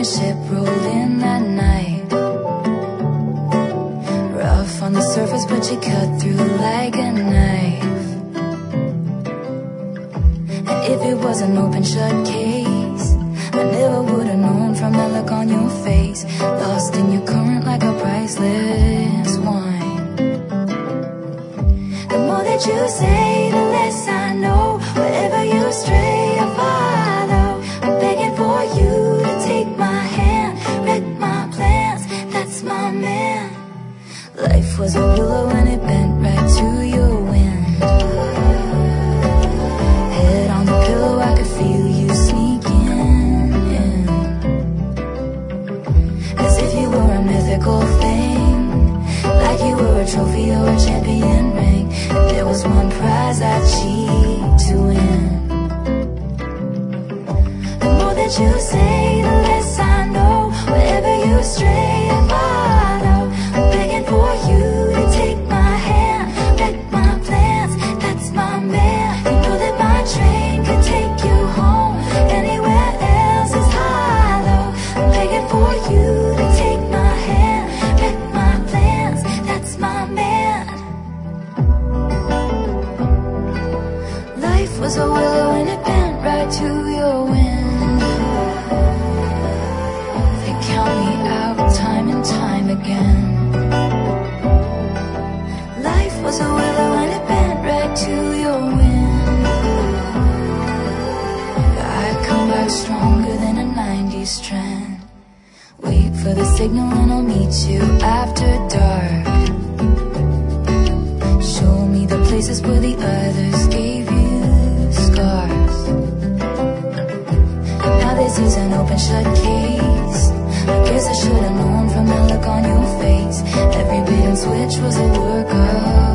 a ship rolled in that night. Rough on the surface, but she cut through like a knife. And if it was an open shut case, I never would have known from that look on your face. Lost in your current like a priceless wine. The more that you say, the less I know. Wherever you stray, I follow. I'm begging for you to take my hand, wreck my plans, that's my man. Life was a willow and it bent right to your wind. Head on the pillow, I could feel you sneaking in, as if you were a mythical thing, like you were a trophy or a champion ring. And there was one prize I'd cheat to win. The more that you say, the less I know. Wherever you stray, I follow. I'm begging for you to take my hand, wreck my plans, that's my man. You know that my train could take you home, anywhere else is hollow. I'm begging for you to take my hand, wreck my plans, that's my man. Life was a willow and it bent right to your wind. They count me out time and time again. Life was a willow and it bent right to your wind. I come back stronger than a 90s trend. Wait for the signal and I'll meet you after dark. Show me the places where the others gave you scars. Now this is an open shut case. I guess I should have known from the look on your face. Every bait and switch was a work of